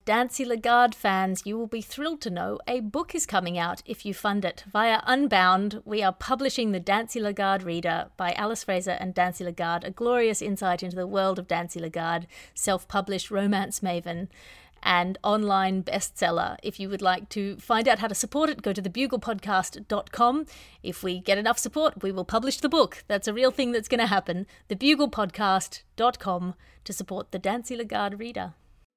Dancy Lagarde fans, you will be thrilled to know a book is coming out if you fund it. Via Unbound, we are publishing the Dancy Lagarde Reader by Alice Fraser and Dancy Lagarde, a glorious insight into the world of Dancy Lagarde, self-published romance maven and online bestseller. If you would like to find out how to support it, go to thebuglepodcast.com. If we get enough support, we will publish the book. That's a real thing that's going to happen. Thebuglepodcast.com to support the Dancy Lagarde Reader.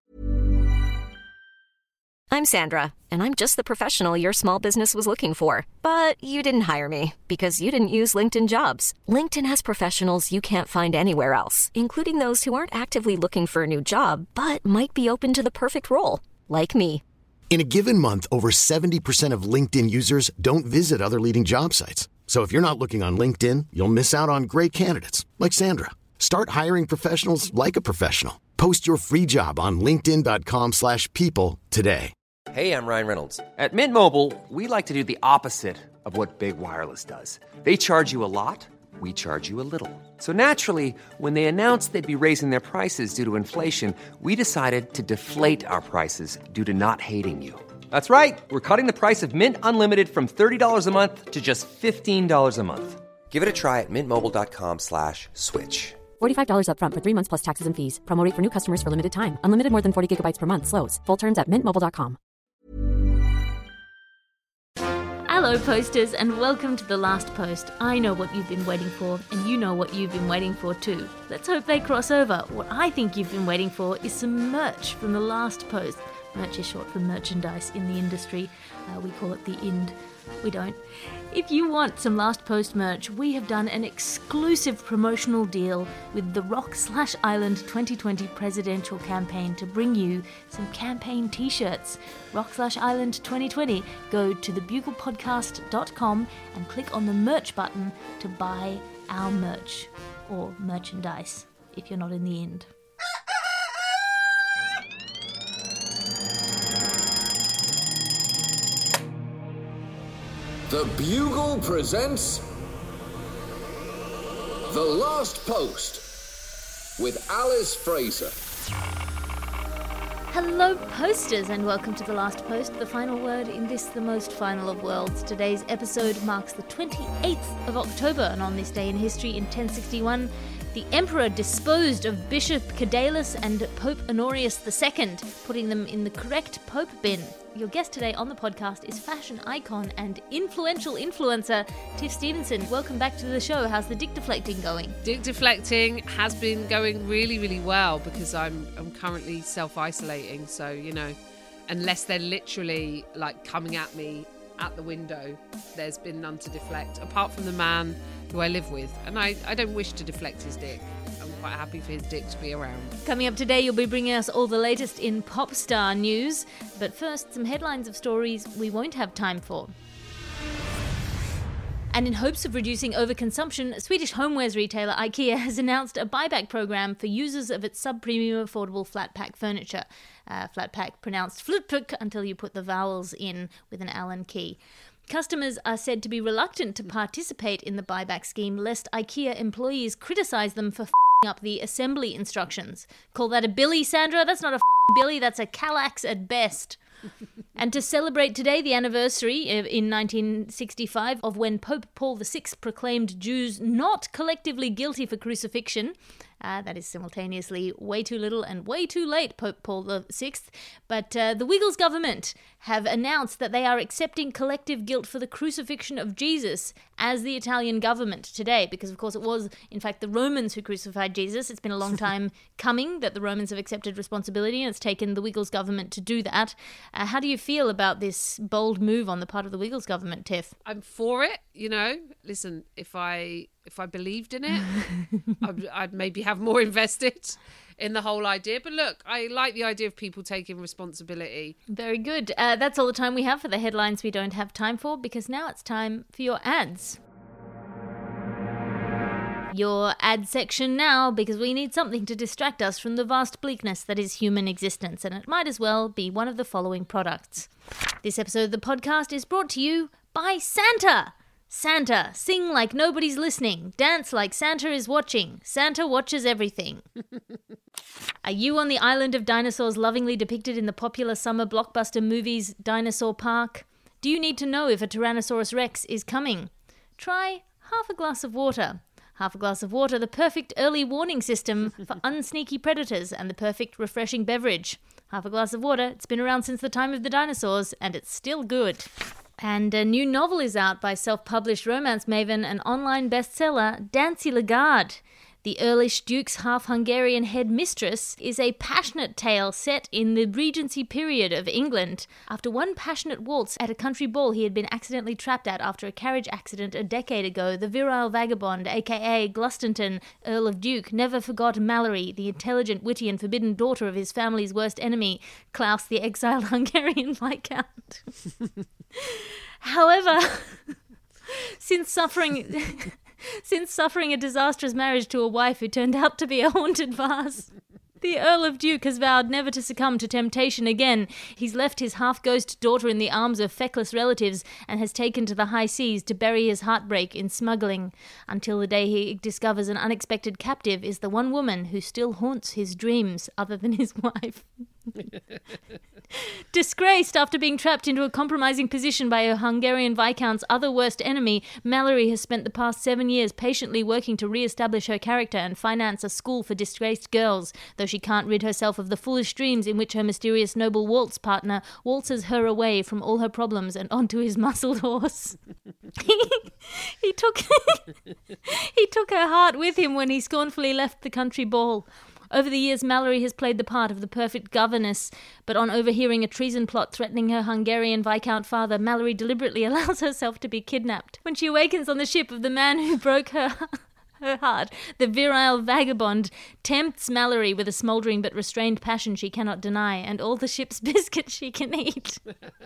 I'm Sandra, and I'm just the professional your small business was looking for. But you didn't hire me because you didn't use LinkedIn Jobs. LinkedIn has professionals you can't find anywhere else, including those who aren't actively looking for a new job, but might be open to the perfect role, like me. In a given month, over 70% of LinkedIn users don't visit other leading job sites. So if you're not looking on LinkedIn, you'll miss out on great candidates, like Sandra. Start hiring professionals like a professional. Post your free job on linkedin.com/people today. Hey, I'm Ryan Reynolds. At Mint Mobile, we like to do the opposite of what Big Wireless does. They charge you a lot, we charge you a little. So naturally, when they announced they'd be raising their prices due to inflation, we decided to deflate our prices due to not hating you. That's right. We're cutting the price of Mint Unlimited from $30 a month to just $15 a month. Give it a try at mintmobile.com/switch. $45 up front for 3 months plus taxes and fees. Promo rate for new customers for limited time. Unlimited more than 40 gigabytes per month. Slows full terms at mintmobile.com. Hello posters and welcome to The Last Post. I know what you've been waiting for and you know what you've been waiting for too. Let's hope they cross over. What I think you've been waiting for is some merch from The Last Post. Merch is short for merchandise in the industry. We call it the ind. We don't. If you want some Last Post merch, we have done an exclusive promotional deal with the Rock/Island 2020 presidential campaign to bring you some campaign t-shirts. Rock/Island 2020. Go to thebuglepodcast.com and click on the merch button to buy our merch, or merchandise, if you're not in the ind. The Bugle presents The Last Post with Alice Fraser. Hello posters and welcome to The Last Post, the final word in this, the most final of worlds. Today's episode marks the 28th of October, and on this day in history in 1061, the Emperor disposed of Bishop Cadalus and Pope Honorius II, putting them in the correct Pope bin. Your guest today on the podcast is fashion icon and influential influencer Tiff Stevenson. Welcome back to the show. How's the dick deflecting going? Dick deflecting has been going really, really well because I'm currently self-isolating. So, you know, unless they're literally like coming at me at the window, there's been none to deflect, apart from the man who I live with. And I don't wish to deflect his dick. I'm quite happy for his dick to be around. Coming up today, you'll be bringing us all the latest in pop star news. But first, some headlines of stories we won't have time for. And in hopes of reducing overconsumption, Swedish homewares retailer IKEA has announced a buyback program for users of its sub-premium affordable flat-pack furniture. Flat-pack pronounced flutpack until you put the vowels in with an Allen key. Customers are said to be reluctant to participate in the buyback scheme lest IKEA employees criticise them for f***ing up the assembly instructions. Call that a billy, Sandra? That's not a f***ing billy, that's a Kallax at best. And to celebrate today, the anniversary in 1965 of when Pope Paul VI proclaimed Jews not collectively guilty for crucifixion. That is simultaneously way too little and way too late, Pope Paul VI. But the Wiggles government have announced that they are accepting collective guilt for the crucifixion of Jesus as the Italian government today, because of course it was in fact the Romans who crucified Jesus. It's been a long time coming that the Romans have accepted responsibility, and it's taken the Wiggles government to do that. How do you feel about this bold move on the part of the Wiggles government, Tiff? I'm for it, you know. Listen, if I believed in it, I'd maybe have more invested in the whole idea. But look, I like the idea of people taking responsibility. Very good. That's all the time we have for the headlines we don't have time for, because now it's time for your ads. Your ad section now, because we need something to distract us from the vast bleakness that is human existence, and it might as well be one of the following products. This episode of the podcast is brought to you by Santa. Santa, sing like nobody's listening. Dance like Santa is watching. Santa watches everything. Are you on the island of dinosaurs lovingly depicted in the popular summer blockbuster movies Dinosaur Park? Do you need to know if a Tyrannosaurus Rex is coming? Try half a glass of water. Half a glass of water, the perfect early warning system for unsneaky predators and the perfect refreshing beverage. Half a glass of water, it's been around since the time of the dinosaurs, and it's still good. And a new novel is out by self-published romance maven and online bestseller Dancy Lagarde. The Earlish Duke's half-Hungarian head mistress is a passionate tale set in the Regency period of England. After one passionate waltz at a country ball he had been accidentally trapped at after a carriage accident a decade ago, the virile vagabond, aka Glustenton, Earl of Duke, never forgot Mallory, the intelligent, witty and forbidden daughter of his family's worst enemy, Klaus the exiled Hungarian Viscount. However, since suffering a disastrous marriage to a wife who turned out to be a haunted vase, the Earl of Duke has vowed never to succumb to temptation again. He's left his half-ghost daughter in the arms of feckless relatives and has taken to the high seas to bury his heartbreak in smuggling, until the day he discovers an unexpected captive is the one woman who still haunts his dreams other than his wife. Disgraced after being trapped into a compromising position by a Hungarian Viscount's other worst enemy, Mallory has spent the past 7 years patiently working to re-establish her character and finance a school for disgraced girls, though she can't rid herself of the foolish dreams in which her mysterious noble waltz partner waltzes her away from all her problems and onto his muscled horse. He took her heart with him when he scornfully left the country ball. Over the years, Mallory has played the part of the perfect governess, but on overhearing a treason plot threatening her Hungarian Viscount father, Mallory deliberately allows herself to be kidnapped. When she awakens on the ship of the man who broke her heart, the virile vagabond tempts Mallory with a smouldering but restrained passion she cannot deny, and all the ship's biscuits she can eat.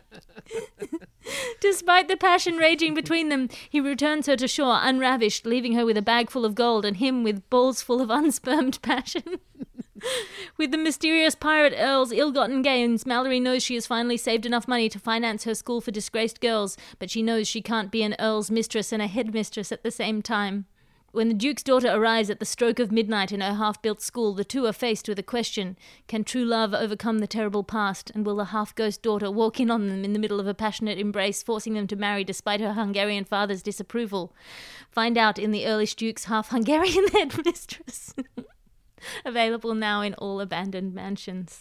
Despite the passion raging between them, he returns her to shore unravished, leaving her with a bag full of gold and him with balls full of unspermed passion. With the mysterious pirate Earl's ill-gotten gains, Mallory knows she has finally saved enough money to finance her school for disgraced girls, but she knows she can't be an Earl's mistress and a headmistress at the same time. When the Duke's daughter arrives at the stroke of midnight in her half-built school, the two are faced with a question. Can true love overcome the terrible past, and will the half-ghost daughter walk in on them in the middle of a passionate embrace, forcing them to marry despite her Hungarian father's disapproval? Find out in the Earlish Duke's half-Hungarian headmistress. Available now in all abandoned mansions.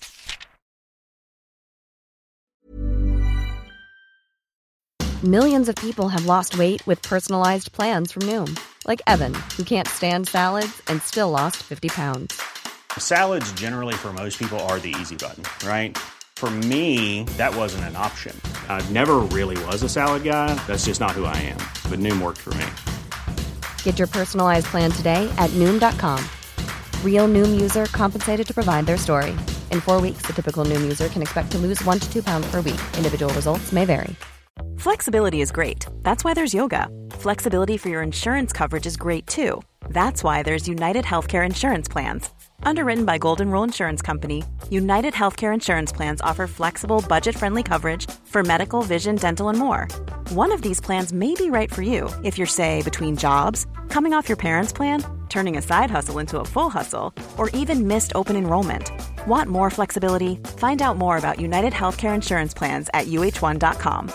Millions of people have lost weight with personalized plans from Noom. Like Evan, who can't stand salads and still lost 50 pounds. Salads generally for most people are the easy button, right? For me, that wasn't an option. I never really was a salad guy. That's just not who I am. But Noom worked for me. Get your personalized plan today at Noom.com. Real Noom user compensated to provide their story. In 4 weeks, the typical Noom user can expect to lose 1 to 2 pounds per week. Individual results may vary. Flexibility is great. That's why there's yoga. Flexibility for your insurance coverage is great too. That's why there's United Healthcare Insurance Plans. Underwritten by Golden Rule Insurance Company, United Healthcare Insurance Plans offer flexible, budget-friendly coverage for medical, vision, dental, and more. One of these plans may be right for you if you're, say, between jobs, coming off your parents' plan, turning a side hustle into a full hustle, or even missed open enrollment. Want more flexibility? Find out more about United Healthcare Insurance Plans at uh1.com.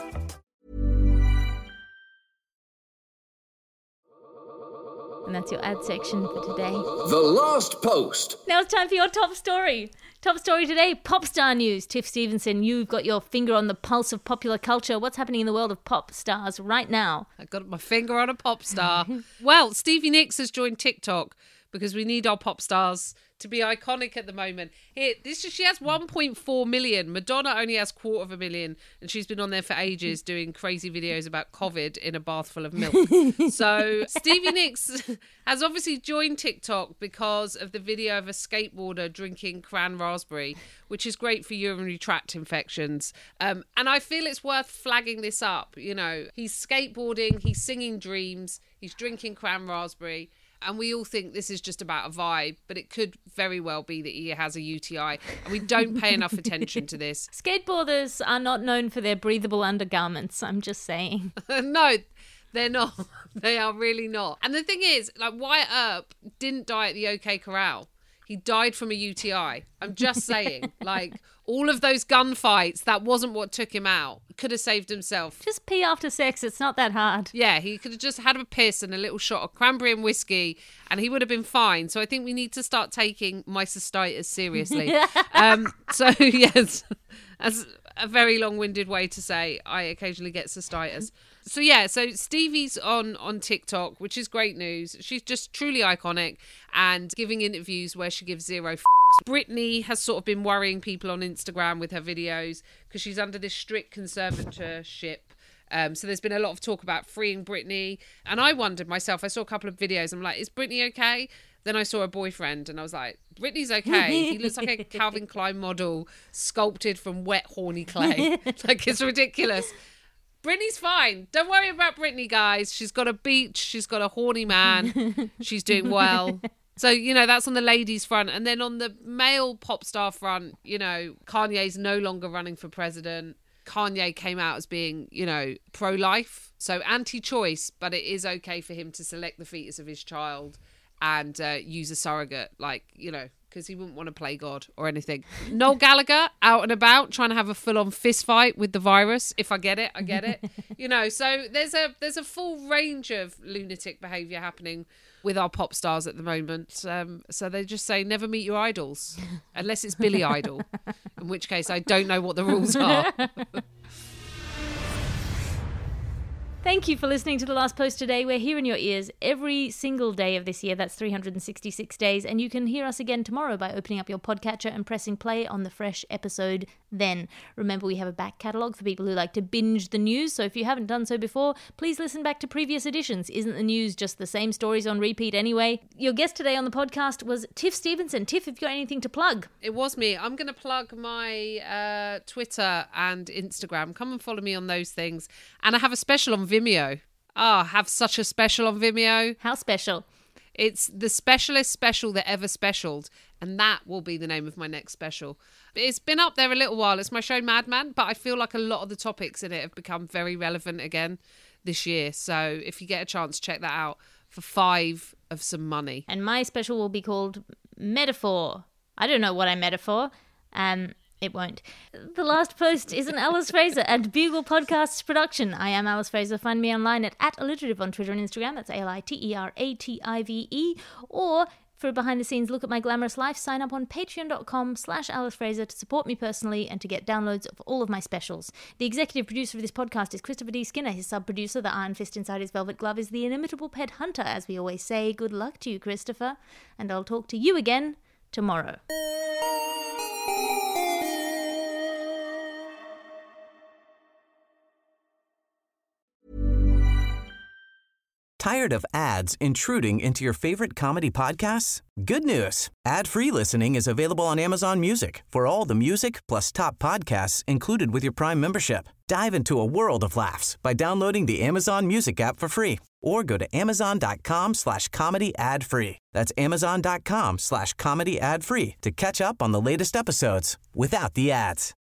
And that's your ad section for today. The Last Post. Now it's time for your top story. Top story today, pop star news. Tiff Stevenson, you've got your finger on the pulse of popular culture. What's happening in the world of pop stars right now? I got my finger on a pop star. Well, Stevie Nicks has joined TikTok because we need our pop stars to be iconic at the moment. She has 1.4 million. Madonna only has 250,000, and she's been on there for ages doing crazy videos about COVID in a bath full of milk. So Stevie Nicks has obviously joined TikTok because of the video of a skateboarder drinking cran raspberry, which is great for urinary tract infections. And I feel it's worth flagging this up. You know, he's skateboarding, he's singing Dreams, he's drinking cran raspberry. And we all think this is just about a vibe, but it could very well be that he has a UTI. And we don't pay enough attention to this. Skateboarders are not known for their breathable undergarments, I'm just saying. No, They're not. They are really not. And the thing is, like, Wyatt Earp didn't die at the OK Corral. He died from a UTI. I'm just saying, like, all of those gunfights, that wasn't what took him out. Could have saved himself. Just pee after sex. It's not that hard. Yeah, he could have just had a piss and a little shot of cranberry and whiskey and he would have been fine. So I think we need to start taking my cystitis seriously. So, yes, that's a very long-winded way to say I occasionally get cystitis. So yeah, so Stevie's on TikTok, which is great news. She's just truly iconic and giving interviews where she gives zero f***s. Britney has sort of been worrying people on Instagram with her videos because she's under this strict conservatorship. So there's been a lot of talk about freeing Britney. And I wondered myself, I saw a couple of videos. I'm like, is Britney okay? Then I saw her boyfriend and I was like, Britney's okay. He looks like a Calvin Klein model sculpted from wet, horny clay. Like, it's ridiculous. Britney's fine. Don't worry about Britney, guys. She's got a beach. She's got a horny man. She's doing well. So, you know, that's on the ladies' front. And then on the male pop star front, you know, Kanye's no longer running for president. Kanye came out as being, you know, pro-life. So anti-choice, but it is okay for him to select the fetus of his child and use a surrogate, like, you know, because he wouldn't want to play God or anything. Noel Gallagher out and about trying to have a full-on fist fight with the virus. If I get it, I get it. You know, so there's a full range of lunatic behaviour happening with our pop stars at the moment. So they just say never meet your idols, unless it's Billy Idol, in which case I don't know what the rules are. Thank you for listening to The Last Post today. We're here in your ears every single day of this year. That's 366 days. And you can hear us again tomorrow by opening up your podcatcher and pressing play on the fresh episode then. Remember, we have a back catalogue for people who like to binge the news. So if you haven't done so before, please listen back to previous editions. Isn't the news just the same stories on repeat anyway? Your guest today on the podcast was Tiff Stevenson. Tiff, have you got anything to plug? It was me. I'm going to plug my Twitter and Instagram. Come and follow me on those things. And I have a special on Vimeo. I have such a special on Vimeo. How special? It's the specialist special that ever specialed, and that will be the name of my next special. It's been up there a little while. It's my show Madman, but I feel like a lot of the topics in it have become very relevant again this year. So if you get a chance, check that out for $5 of some money. And my special will be called Metaphor. I don't know what I metaphor. It won't. The Last Post is an Alice Fraser and Bugle Podcasts production. I am Alice Fraser. Find me online at @alliterative on Twitter and Instagram. That's ALITERATIVE. Or for a behind-the-scenes look at my glamorous life, sign up on patreon.com/Alice Fraser to support me personally and to get downloads of all of my specials. The executive producer of this podcast is Christopher D. Skinner. His sub-producer, the iron fist inside his velvet glove, is the inimitable Pet Hunter. As we always say, good luck to you, Christopher. And I'll talk to you again tomorrow. Tired of ads intruding into your favorite comedy podcasts? Good news. Ad-free listening is available on Amazon Music for all the music plus top podcasts included with your Prime membership. Dive into a world of laughs by downloading the Amazon Music app for free or go to amazon.com/comedy ad-free. That's amazon.com/comedy ad-free to catch up on the latest episodes without the ads.